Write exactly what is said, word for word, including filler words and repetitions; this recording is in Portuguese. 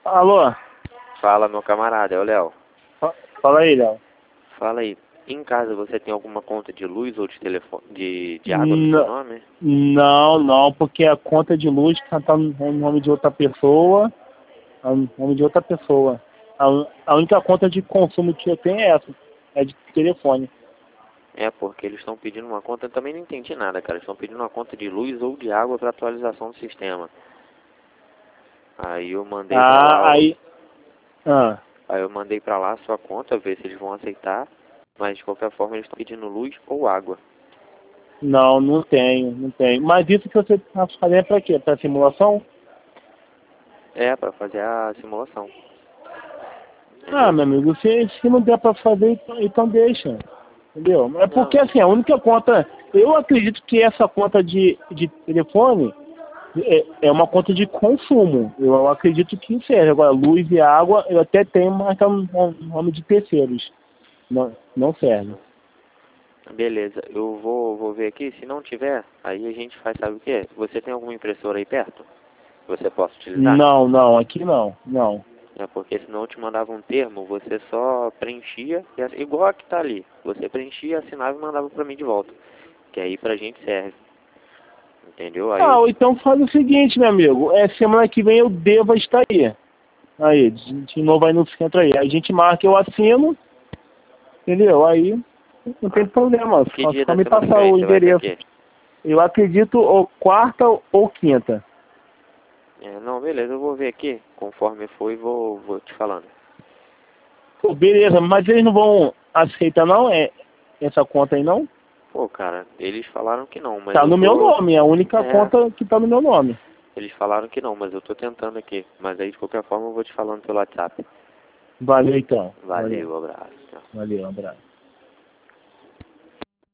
Alô? Fala, meu camarada, é o Léo. Fa- Fala aí, Léo. Fala aí, em casa você tem alguma conta de luz ou de telefone, de, de água no seu N- nome? Não, não, porque a conta de luz está no nome de outra pessoa. É o nome de outra pessoa. A, un- a única conta de consumo que eu tenho é essa. É de telefone. É, porque eles estão pedindo uma conta, eu também não entendi nada, cara. Eles estão pedindo uma conta de luz ou de água para atualização do sistema. Aí eu mandei pra Ah, lá, o- aí. Ah. aí eu mandei pra lá a sua conta, ver se eles vão aceitar. Mas de qualquer forma eles estão pedindo luz ou água. Não, não tenho, não tenho. Mas isso que você está fazendo é para quê? Para simulação? É, pra fazer a simulação. Ah, Entendeu? meu amigo, se, se não der para fazer, então, então deixa. Entendeu? É porque Não, assim, a única conta. Eu acredito que essa conta de, de telefone é, é uma conta de consumo. Eu acredito que serve. Agora, luz e água eu até tenho, mas tá no nome de terceiros. Não, não serve. beleza, eu vou, vou ver aqui. Se não tiver, aí a gente faz, sabe o que? Você tem alguma impressora aí perto? Que você possa utilizar? Não, não, aqui não. Não. É porque senão eu te mandava um termo, você só preenchia, e ass- igual a que tá ali. Você preenchia, assinava e mandava pra mim de volta. Que aí pra gente serve. Entendeu? Aí Ah, eu ou te... então faz o seguinte, meu amigo. É, semana que vem eu devo estar aí. Aí, de de novo aí no centro aí. A gente marca, eu assino, entendeu? Aí não tem Ah, problema. que Só, dia só da me semana que passar vem o você vai estar endereço. aqui? Eu acredito ou quarta ou quinta. É, não, beleza, eu vou ver aqui. Conforme for, e vou, vou te falando. Pô, beleza, mas eles não vão aceitar não é, essa conta aí não? Pô, cara, eles falaram que não, mas Tá eu no meu tô... nome, é a única É, conta que tá no meu nome. eles falaram que não, mas eu tô tentando aqui. Mas aí, de qualquer forma, eu vou te falando pelo WhatsApp. Valeu então. Valeu. Valeu, abraço. Tchau. Valeu, um abraço.